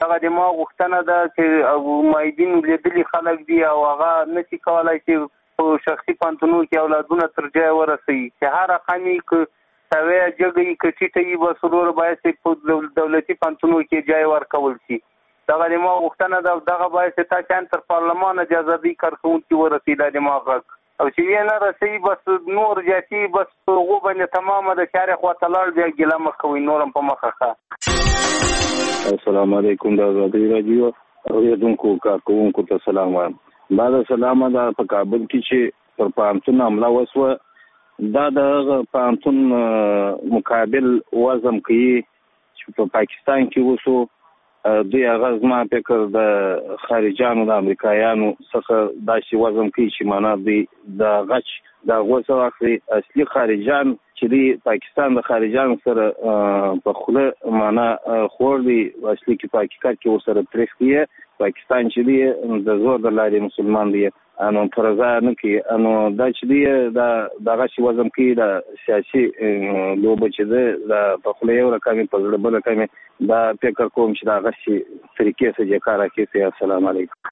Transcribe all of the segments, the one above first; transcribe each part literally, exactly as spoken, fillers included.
دغه د ما غوښتنه ده چې مایدین لیدلي خلک دي او هغه نشي کولی چې په شخصي پوهنتونونو کې اولادونه تر ځایه ورسوي چې هر رقم یې که سوی جګه یې که ټیټه یي بس ورور باید چې په دولتي پوهنتونونو کې ځای ورکول شي. دغه د ما غوښتنه ده دغه باید چې تا شیان تر پارلمان اجازهدي کارکوونکي ورسوي دا د ما غږ او چې یې نه رسوي بس نور زیاتي بس په هغو باندې تمامه د چارې خواته لاړ بیا ګیله مه کوئ نور هم په مخه ښه. السلام علیکم د ازادۍ راډیو اورېدونکو کارکوونکو ته سلام وایم. بعد سلامه ده په کابل کې چې پر پوهنتون حمله وسوه دا د هغه پوهنتون مقابل وزم کوي چې په پاکستان کې وسو دوی هغه زما فکر د خارجانو د امریکایانو څخه داسې وزم کوي چې معنا دوی د غچ د هغو څه واخلي اصلي خارجان چې دی پاکستان د خارجانو سره په خوله معنا خور دی اصلي کې په حقیقت کې ورسره تریخ دی پاکستان چې دی د زور د لارې مسلمان دی انو پرځا نه کوي انو دا چې دی دا دغه شی وزم کوي د سیاسي لوبه چې ده د په خوله یو رقمي په زړه بل رقمي دا فکر کوم چې دغه شی طریقې سره کار کوي. السلام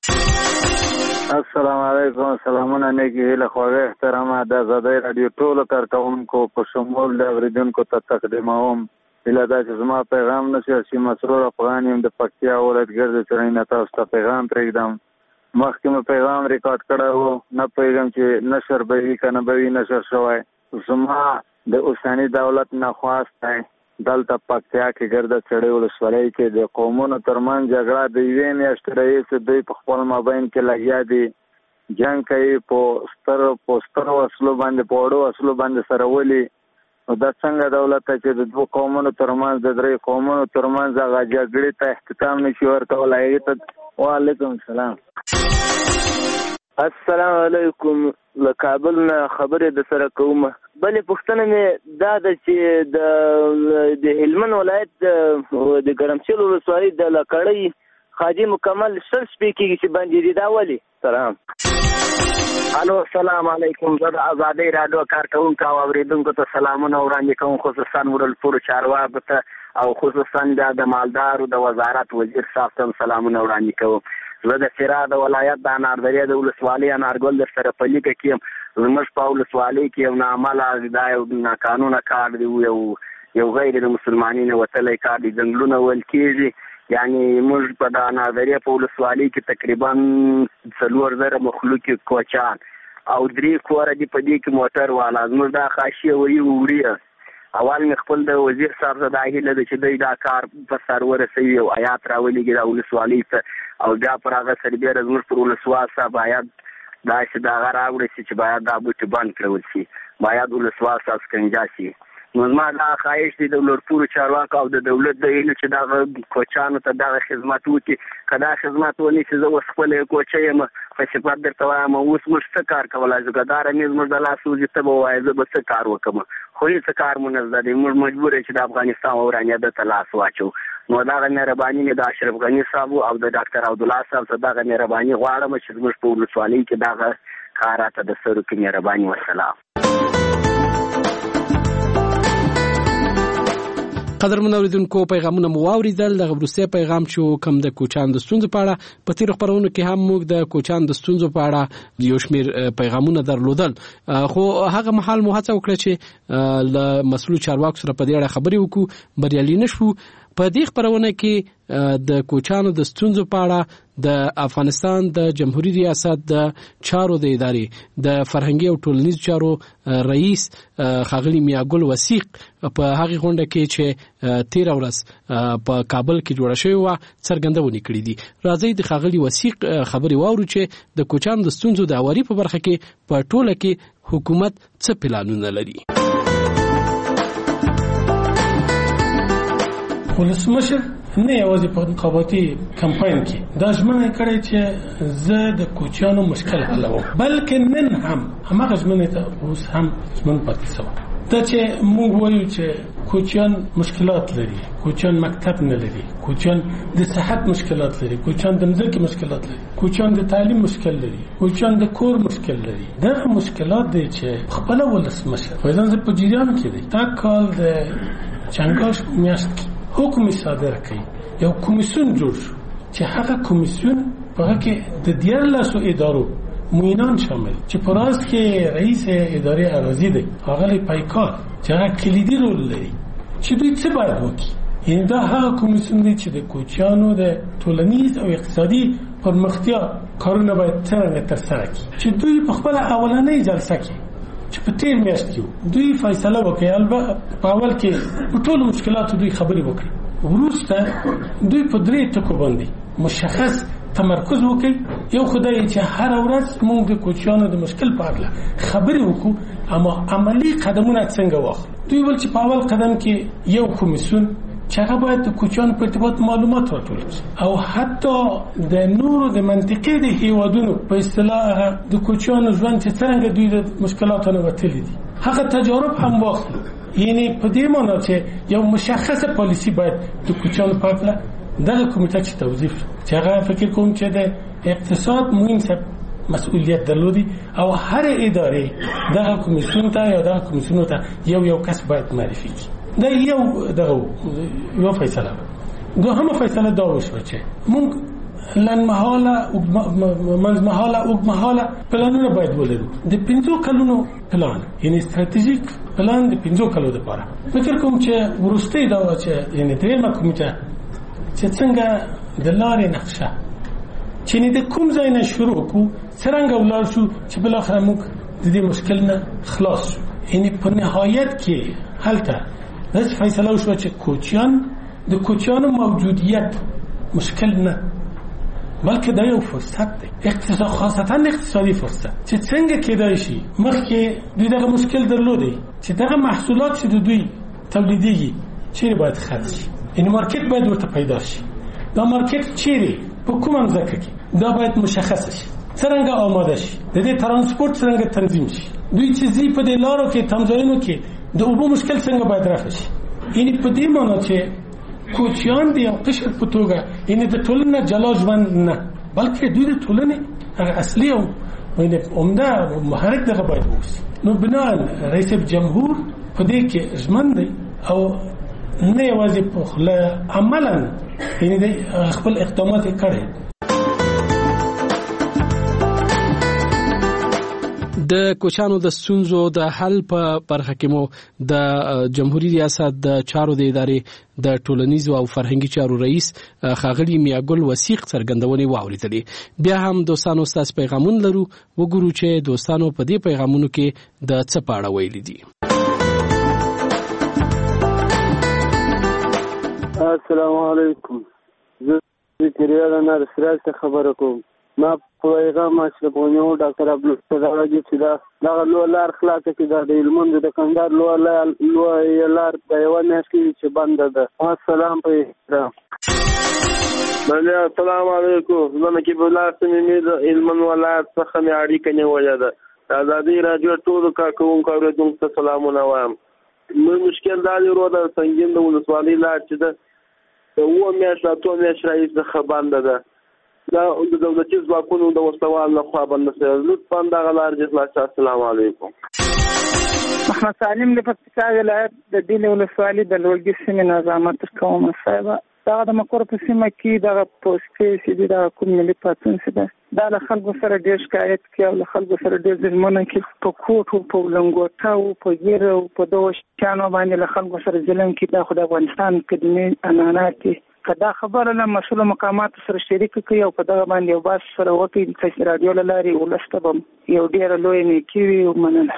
علیکم. السلام علیکم. سلامونه نیکی له خوږه احترامه د ازادۍ راډیو ټولو کارکوونکو په شمول د اوریدونکو ته تقدیموم. هیله ده چې زما پیغام نه سیاسي مسرور افغان یم د پکتیا ولایت ګرد څرینه تاسو ته پیغام پرېږدم. مخکې مې پیغام ریکارډ کړی و نه پوهېږم چې نشر به وي که نه به وي نشر شوی. زما د اوسني دولت نه خواست دی دلته پکتیا کې ګرده څړۍ ولسوالۍ کې د قومونو ترمنځ جګړه د یوې میاشتې راهیسې دوی په خپل مابین کې لګیا دي جنګ کوي په سترو په سترو وسلو باندې په وړو وسلو باندې سره ولي. نو دا څنګه دولت ته چې د دوه قومونو ترمنځ د درې قومونو ترمنځ هغه جګړې ته اختتام نشي ورکولی هغې ته. وعلیکم السلام. السلام علیکم. له کابل نه خبرې د سره کوم. بلې پوښتنه مې دا ده چې د د هلمند ولایت د ګرمسیل ولسوالۍ د لکړۍ خاجي مکمل شل شپې کېږي چې بندې دي دا ولې؟ سلام. الو السلام علیکم. زه د ازادۍ راډیو کارکوونکو او اورېدونکو ته سلامونه وړاندې کوم خصوصا ورلپورو چارواکو ته او خصوصا د مالدارو د وزارت وزیر صاحب ته سلامونه وړاندې کوم. زه د فراه د ولایت د اناردریا د ولسوالۍ انارګل در سره په لیکه کې یم. زموږ په ولسوالۍ کې یو ناعمله دا یو ناقانونه کار دی یو یو غیر د مسلمانۍ نه وتلی کار دی ځنګلونه ویل کېږي. یعنی موږ په د اناردریا په ولسوالۍ کې تقریبا څلور زره مخلوق کوچان او درې کوره دي په دې کې موټر والا زموږ دا خاشیه وایي وړي. اول مې خپل د وزیر صاحب ته دا هیله ده چې دوی دا کار په سر ورسوي او آیات راولېږي د ولسوالۍ ته او بیا پر هغه سربیره زموږ پر ولسوال صاحب باید داسې د هغه راوړی شي چې باید دا بوټي بند کړل شي باید ولسوال صاحب سکنجه شي. نو زما دا خواهش دی د لوړپورو چارواکو او د دولت د هیله چې دغه کوچانو ته دغه خدمت وکړي. که دا خدمت ونیسي زه اوس خپله کوچه یم په صفت درته وایم اوس موږ څه کار کولی شو. که دا رمیز موږ د لاس وځي ته به ووایې زه به څه کار وکړم خو هېڅ کار مو نه زده دی. موږ مجبور یو چې د افغانستان ورانېده ته لاس واچو. نو دغه مهرباني مې د اشرف غني صاحب او د ډاکټر عبدالله صاحب ته دغه مهرباني غواړم چې زموږ په ولسوالۍ کې دغه کار راته د سر وکړي. مهرباني وسلام. قدرمن اوریدونکو پیغامونه مو واوریدل. دغه وروستی پیغام چې کوم د کوچان د ستونزو په اړه په تیر خبرونو کې هم موږ د کوچان د ستونزو په اړه یو شمیر پیغامونه درلودل خو هغه مهال مو هڅه وکړه چې له مسؤل چارواکو سره په دې اړه خبرې وکړو بریالي نشو. په دې خبرونه کې د کوچانو د ستونزو په اړه د افغانستان د جمهوریت ریاست د چارو د ادارې د فرهنګي او ټولنیز چارو رئیس ښاغلي میاګل وثیق په هغه غونډه کې چې تیر ورځ په کابل کې جوړه شوې و څرګندونې کړې دي. راځي د ښاغلي وثیق خبرې واورو چې د کوچانو د ستونزو د اوري په برخه کې په ټوله کې حکومت څه پلانونه لري. ولسمشر نه یوازې په انتخاباتي کمپاین کې دا ژمنه کړې چې زه د کوچیانو مشکل حلوم بلکې نن هم هماغه ژمنه ته اوس هم ژمن پاتې شوه. دا چې موږ وایو چې کوچیان مشکلات لري، کوچیان مکتب نه لري، کوچیان د صحت مشکلات لري، کوچیان د مځکې مشکلات لري، کوچیان د تعلیم مشکل لري، کوچیان د کور مشکل لري. دا مشکلات دي چې خپل ولسمشر فیضان زه په جریان کې دي تا کال د چنګاش میاشت حکم صادر کړي یو کمیسیون جوړ شو چې هغه کمیسیون په هغه کې د دیارلسو ادارو معینان شامل چې په راست کې رئیس ادارې اراضي دی هغه پایکار چې هغه کلیدي رول لري چې دوی څه باید وکړي. یعنی دا هغه کمیسیون دی چې د کوچیانو د ټولنیز او اقتصادي پرمختیا کارونه باید څنګه ترسره کړي چې دوی په خپل اولنۍ جلسه کې چې په تیر میاشت کې دوی فیصله وکړي. البته په اول کې په ټولو مشکلاتو دوی خبرې وکړي، وروسته دوی په درې ټکو باندې مشخص تمرکز وکړي. یو خدای چې هر ورځ موږ د کوچیانو د مشکل په اړه خبرې وکړو، اما عملی قدمونه څنګه واخلو. دوی ول چې په اول قدم کې یو کمیسیون چې هغه باید د کوچیانو په ارتباط معلومات راټول کړي او حتی د نورو د منطقې د هیوادونو په اصطلاح د کوچیانو ژوند چې څنګه دوی د مشکلاتو نه وتلي دي هغه تجارب هم واخلو. یعنی په دې معنی چې یو مشخصه پالیسی باید د کوچیانو په اړه دغه کمیټه چې توظیف چې هغه فکر کوم چې د اقتصاد مهم څه مسؤلیت درلودي او هر ادارې دغه کمیسیون ته یا دغه کمیسیون ته یو یو کس باید معرفي کړي. دا یو دغه یو فیصله. دوهمه فیصله دا وشوه چې موږ لنډمهاله منځمهاله اوږدمهاله پلانونه باید ولرو. د پنځو کلونو پلان یعنی استراتیژیک پلان د پنځو کلو لپاره. فکر کوم چې وروستۍ دا و چې یعنی دریمه کمیټه چې څنګه د لارې نقشه چې د کوم ځای نه شروع کو څنګه ولاړ شو چې بل اخر موږ د دې مشکل نه خلاص شو. یعنی په نهایت کې هلته داسې فیصله وشوه چې کوچیان د کوچیانو موجودیت مشکل نه بلکې دا یو فرصت دی، اقتصاد خاصتا اقتصادي فرصت چې څنګه کېدای شي مخکې دوی دغه مشکل درلودي چې دغه محصولات چې دوی تولیدېږي چیرې باید خرڅ شي. یعنی مارکیټ باید ورته پیدا شي. دا مارکیټ چیرې په کومه ځکه کې دا باید مشخص شي، څنګه آماده شي، د دې ترانسپورت څنګه تنظیم شي، دوی چې زی په دې لارو کې تمځایونو کې د اوبو مشکل څنګه باید رافع شي. یعنی په دې معنی چې کوچیان دی او قشر په توګه یعنی د ټولنې جلا ژوند نه بلکې دوی د ټولنې اصلي او یعنی عمده محرک دغه باید اوسي. نو بناء رئیس جمهور په دې کې ژمن دی او نه یوازې په خله عملاً یعنی خپل اقدامات کړي. د کوچانو د ستونزو د حل په برخه کې مو د جمهوریت ریاست د چارو د ادارې د ټولنیزو او فرهنګي چارو رئیس ښاغلي میاګل وثیق څرګندونې واوریدلې. بیا هم دوستانو ستاسو پیغامون لرو، وګورو چې دوستانو په دې پیغامونو کې د څه په اړه ویلي دي. السلام علیکم، زه ذکریا نه سراج ته خبره کوم. ما پیغام اشرفونیو ډاکټر عبدالستر راجی چې دا دغه لوی لار خلاصه کې دا د هلمند د کندهار لوی لوی لار د یوه میاشت کې چې بنده ده. السلام په احترام. بله السلام علیکم، زه نقیب الله سمیمي د هلمند ولایت څخه مې اړیکه نیولې ده. د ازادۍ راډیو ټولو کارکوونکو اورېدونکو ته سلامونه وایم. موږ مشکل دا دی ورو د سنګین د ولسوالۍ لار چې ده د اووه میاشت اتو میاشت راهیسې څخه بنده ده. دا د دولتي ځواکونو د وسوال لخوا بنده شوې. لطفا دغه لار دې خلاص کړه. السلام علیکم. محمد سالم د پکتیکا ولایت د ډیلې ولسوالۍ د لوړګي سیمې نه زحمت کوم. صاحب دا د مکور په سیمه کې د پوسټې چې د کوم ملي پاتون څه ده دا له خلکو سره ډېر شکایت کوي او له خلکو سره ډېر ظلمونه کوي. په کوټو په لنګوټه او په ګیره او په دغو شیانو باندې له خلکو سره ظلم کوي. دا خو د افغانستان قدیمي عنعنات دي. که دا خبره له مسؤلو مقاماتو سره شریک کړي او په دغه باندې یو بحث سره وکړي د راډیو له لارې ولس ته به یو ډېره لویه نیکي وي. مننه.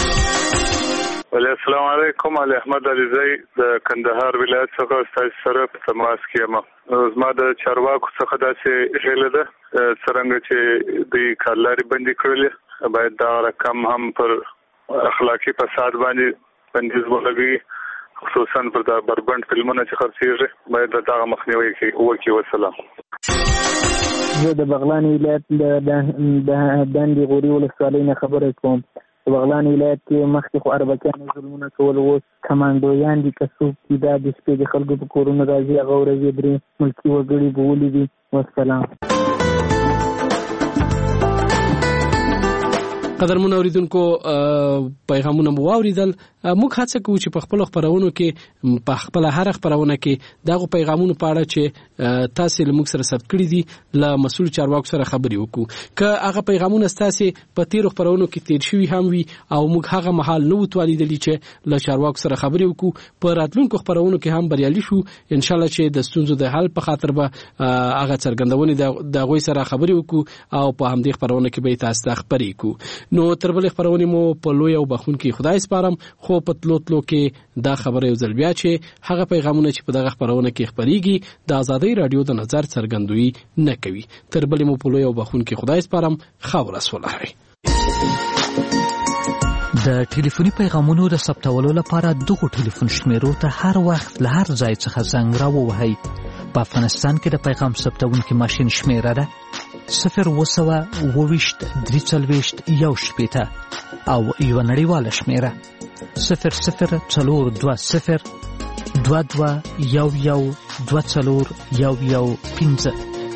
السلام علیکم. علي احمد علیزی د کندهار ولایت څخه ستاسو سره په تماس کې یم. زما د چارواکو څخه داسې هیله ده څرنګه چې د کارلارې بندي کړلې باید دا رقم هم پر اخلاقي فساد باندې بندیز ولګوي، خصوصا پر د بربند فلمونه چې خرڅېږي باید دغه مخنیوی وکړي. وسلام. زه د بغلان ولایت د داندې غوري ولسوالۍ نه خبره کوم. د بغلان ولایت کې مخکې خو اربکیانو ظلمونه کول، اوس کمانډویان دي که څوک دي دا د شپې د خلکو په کورونو راځي. هغه ورځې درې ملکي وګړي به ولیدي. والسلام. قدرمن اوریدونکو پیغامونه مو واوریدل. موږ هڅه کوو چې په خپل خبرونو کې په خپل هر خبرونه کې دغه پیغامونه پاړه چې تاسو له موږ سره ثبت کړی دي له مسؤل چارواکو سره خبري وکړو. که هغه پیغامونه تاسو په تیر خبرونو کې تیر شوی هم وي او موږ هغه محل نو تولیدلی چې له چارواکو سره خبري وکړو په راتلونکو خبرونو کې هم بریالي شو. ان شاء الله چې د ستونزو د حل په خاطر به هغه څرګندونې د غوي سره خبري وکړو او په همدې خبرونه کې به تاسو ته خبري وکړو. نو تربل خبرونه مو په لوی او بخون کې خدای سپارم. خو په تلوتلو کې دا خبره یو ځل بیا چې هغه پیغامونه چې په دغه خبرونه کې خبريږي د آزادۍ رادیو د نظر څرګندوي نه کوي. تربل مو په لوی او بخون کې خدای سپارم. خاور اسوله. د ټلیفوني پیغامونو د ثبتولو لپاره دغه ټلیفون شمیرو ته هر وخت له هر ځای څخه زنګ راووهئ. په افغانستان کې د پیغام ثبتونکي ماشین شمیره ده صفر وسوه اوويشت درې څلوېښت یو شپېته او یو نړیواله شمیره صفر صفر څلور دوه صفر دوه دوه یو یو دوه څلور یو یو پنځه.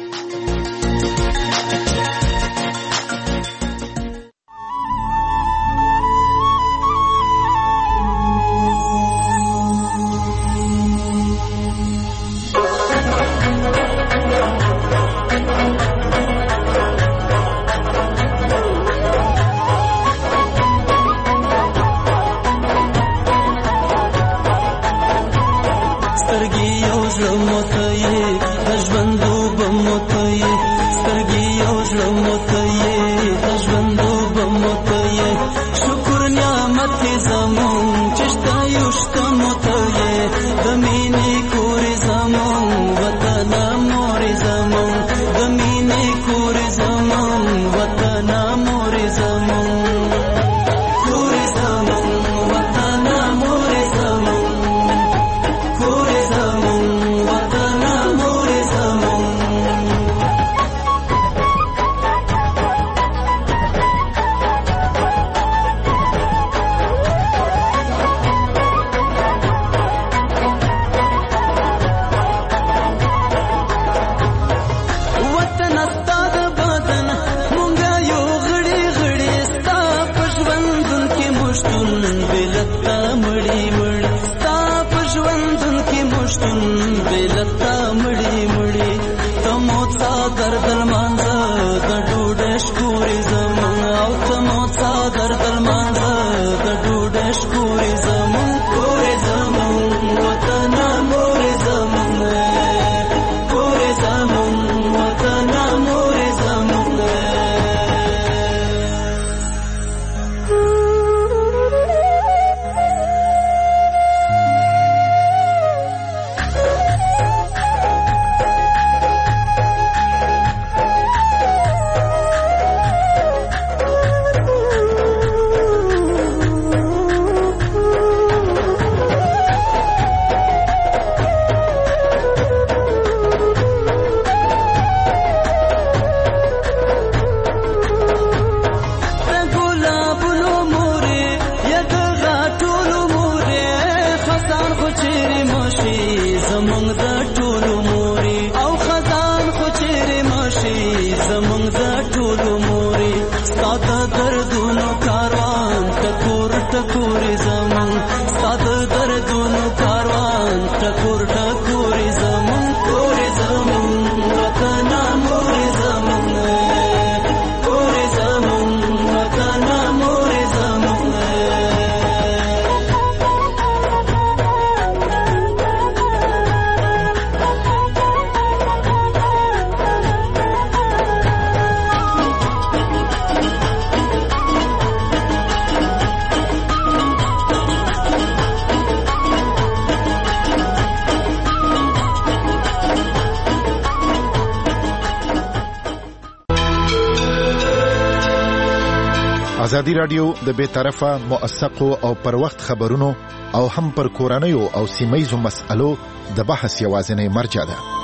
ازادي رادیو د بے طرفه موثقو او پر وخت خبرونو او هم پر کورنیو او سیمایي مسایلو د بحث یوازینی مرجع ده.